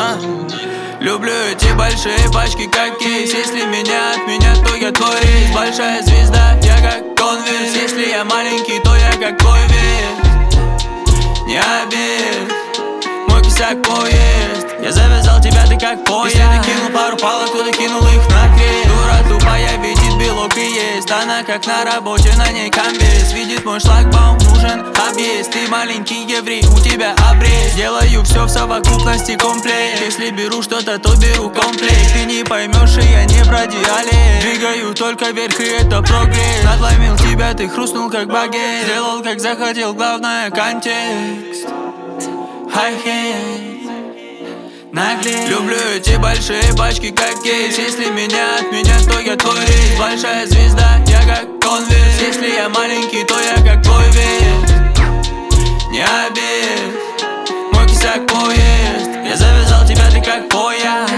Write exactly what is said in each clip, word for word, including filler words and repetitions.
а. Люблю эти большие пачки, как кейс. Если меня отменят, то я твой рейс. Большая звезда, я как конверс. Если я маленький, то я как твой вес. Не обед, мой кисяк поезд. Я завязал тебя, ты как поезд. Если ты кинул пару палок, то ты кинул их на крест. Дура тупая, видит белок и есть. Она как на работе, на ней комбез. Видит мой шлагбаум, нужен объезд. Ты маленький еврей, у тебя обрез. Делаю все в совокупности комплект. Если беру что-то, то беру комплект. Ты не поймешь, и я не про диалект. Двигаю только вверх, и это прогресс. Надломил тебя, ты хрустнул как багет. Сделал как захотел, главное контекст. Хай-хей, наглей. Люблю эти большие пачки, как кейс. Если меня отменят, то я твой рейс. Большая звезда, я как конверс. Если я маленький, то я как твой вес. Не обед, мой кисяк поезд. Я завязал тебя, ты как поезд.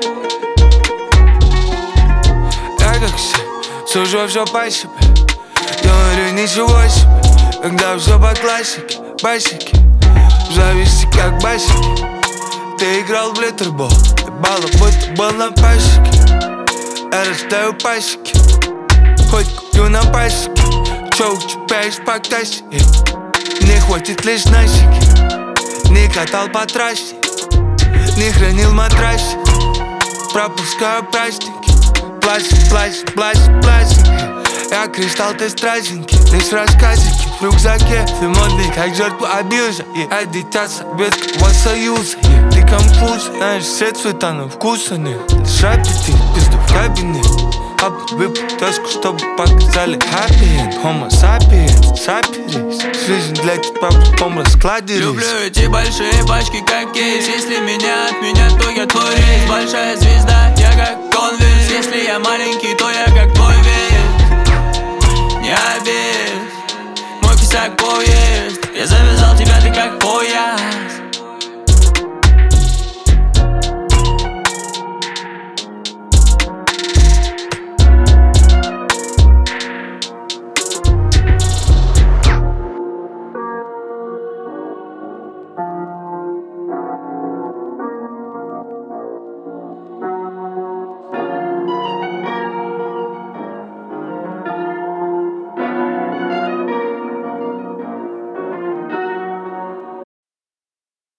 Я как все, сужу все по себе. Говорю ничего себе, когда все по классике. Басики, зависти как басики. Ты играл в литербол, ты балла будто был на пасеке. Я растаю пасеки, хоть куплю на пасеке. Чё учепляешь по классике? Не хватит лишь насики. Не катал по трассе, не хранил в матрасе. Пропускаю праздники. Пластик, пластик, пластик, пластик. Я кристалл, ты страстненький. Лишь рассказики в рюкзаке. Ты модный, как жертва абьюза. Я дитя Советского Союза. Ты конфуз, знаешь все цвета, но вкуса нет. Шапки ты, пизду в кабинет. Выпал теску, чтобы показали happy end. Homo sapiens, sapiens. Жизнь для тебя в таком раскладе рис. Люблю эти большие пачки, как кейс. Если меня отменят, то я твой рейс. Большая звезда, я как конверс. Если я маленький, то я как твой вес. Не обед, мой кисяк поезд. Я завязал тебя, ты как поезд.